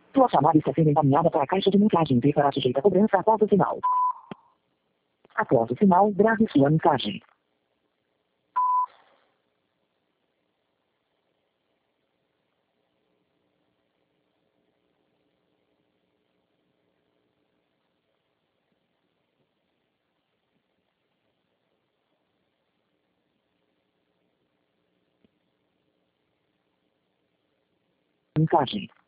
Sua chamada está sendo encaminhada para a caixa de mensagem e será sujeita a cobrança após o sinal. Após o sinal, grave sua mensagem. Mensagem.